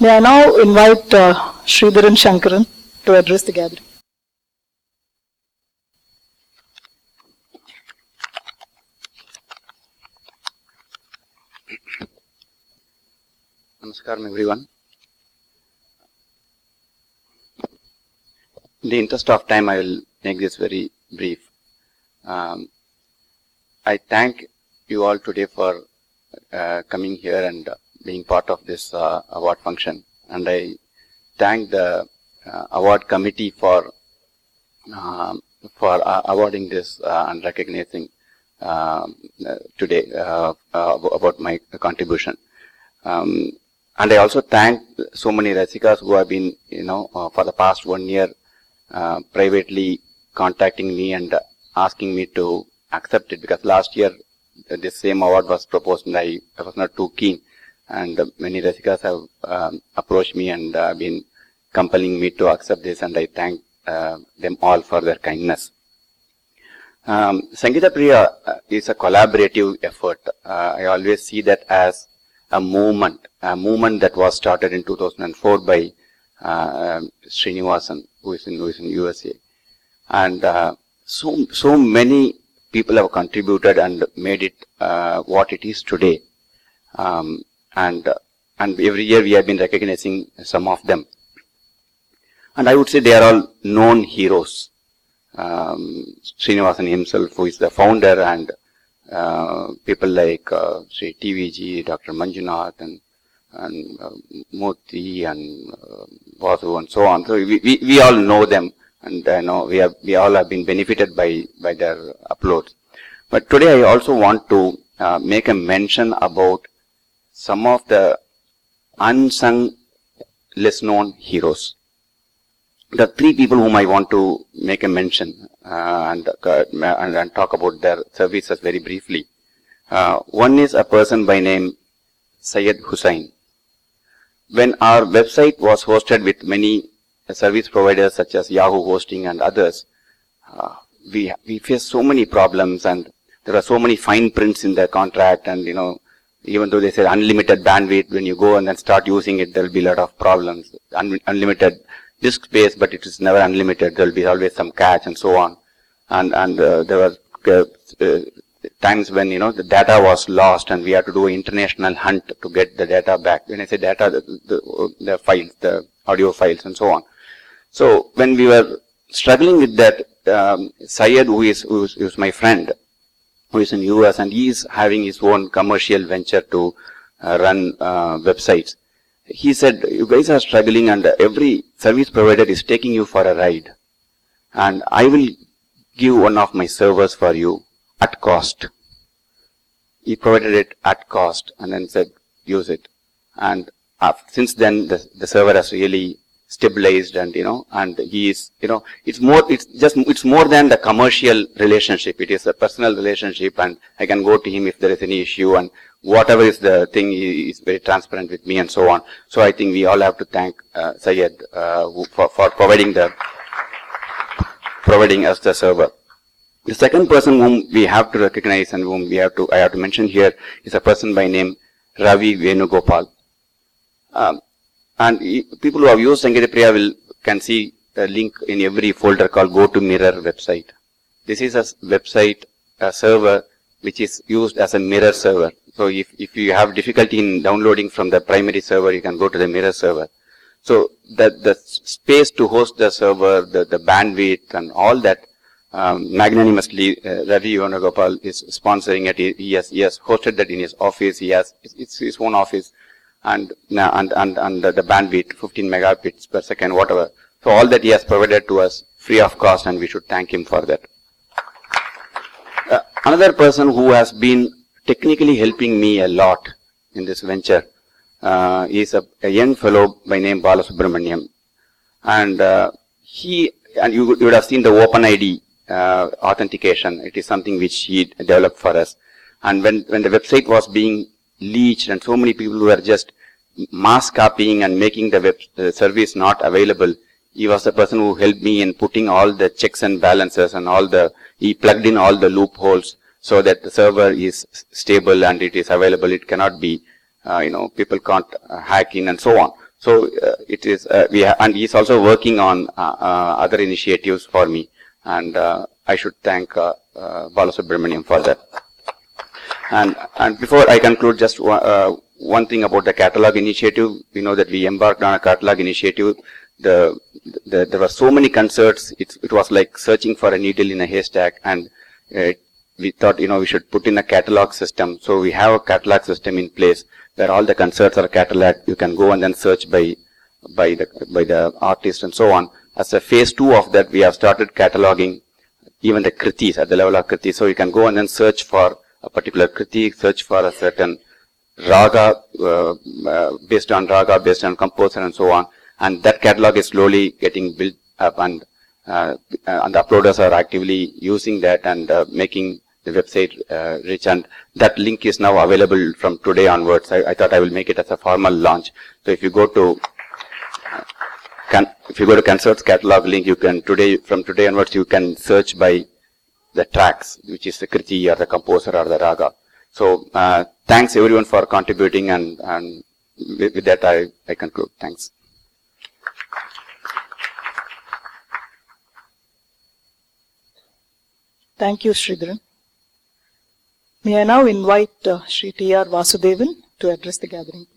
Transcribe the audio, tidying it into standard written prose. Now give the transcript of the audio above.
May I now invite Sridharan Shankaran to address the gathering. Namaskaram everyone. In the interest of time, I will make this very brief. I thank you all today for coming here and being part of this award function, and I thank the award committee for awarding this and recognizing today about my contribution. And I also thank so many Rasikas who have been, for the past 1 year, privately contacting me and asking me to accept it, because last year this same award was proposed and I was not too keen, and many Rasikas have approached me and been compelling me to accept this, and I thank them all for their kindness. Sangeeta Priya is a collaborative effort. I always see that as a movement that was started in 2004 by Srinivasan, who is in USA, and so many people have contributed and made it what it is today. And every year we have been recognizing some of them, and I would say they are all known heroes. Srinivasan himself, who is the founder, and people like Sri TVG, Dr. Manjunath, and Murthy and Vasu and so on. So we all know them, and we all have been benefited by their uploads. But today I also want to make a mention about some of the unsung, less known heroes. The three people whom I want to make a mention and talk about their services very briefly. One is a person by name Syed Hussain. When our website was hosted with many service providers such as Yahoo Hosting and others, we faced so many problems, and there are so many fine prints in the contract, and even though they say unlimited bandwidth, when you go and then start using it, there will be a lot of problems. Unlimited disk space, but it is never unlimited. There will be always some catch and so on. And there were times when the data was lost, and we had to do an international hunt to get the data back. When I say data, the files, the audio files, and so on. So when we were struggling with that, Syed, who is my friend, who is in US, and he is having his own commercial venture to run websites. He said, you guys are struggling, and every service provider is taking you for a ride, and I will give one of my servers for you at cost. He provided it at cost and then said, use it. And since then, the server has really stabilized, and and he is, it's more than the commercial relationship. It is a personal relationship, and I can go to him if there is any issue, and whatever is the thing, he is very transparent with me and so on. So I think we all have to thank Syed for providing us the server. The second person whom we have to recognize and whom I have to mention here is a person by name Ravi Venugopal. And people who have used Sangeeta Priya can see a link in every folder called Go to Mirror website. This is a website, a server, which is used as a mirror server. So if you have difficulty in downloading from the primary server, you can go to the mirror server. So the space to host the server, the bandwidth and all that, magnanimously, Ravi Venugopal is sponsoring it. He has hosted that in his office. It's his own office, and the bandwidth, 15 megabits per second, whatever. So all that he has provided to us free of cost, and we should thank him for that. Another person who has been technically helping me a lot in this venture is a young fellow by name Bala Subramaniam, and you would have seen the OpenID authentication. It is something which he developed for us. And when the website was being leached, and so many people were just mass copying and making the service not available, he was the person who helped me in putting all the checks and balances and he plugged in all the loopholes so that the server is stable and it is available. It cannot be, people can't hack in and so on. So it is, and he's also working on other initiatives for me, and I should thank Balasubramaniam for that. And before I conclude, just one thing about the catalog initiative. We know that we embarked on a catalog initiative. There were so many concerts. It was like searching for a needle in a haystack, and we thought, we should put in a catalog system. So we have a catalog system in place where all the concerts are cataloged. You can go and then search by the artist and so on. As a phase 2 of that, we have started cataloging even the kritis at the level of kriti. So you can go and then search for a particular kriti, search for a certain raga, based on raga, based on composer and so on. And that catalog is slowly getting built up, and the uploaders are actively using that and making the website rich. And that link is now available from today onwards. I thought I will make it as a formal launch. So if you go to concerts catalog link, you can from today onwards you can search by the tracks, which is the kriti or the composer or the raga. So thanks everyone for contributing, and with that I conclude. Thanks. Thank you, Sridharan. May I now invite Sri T.R. Vasudevan to address the gathering.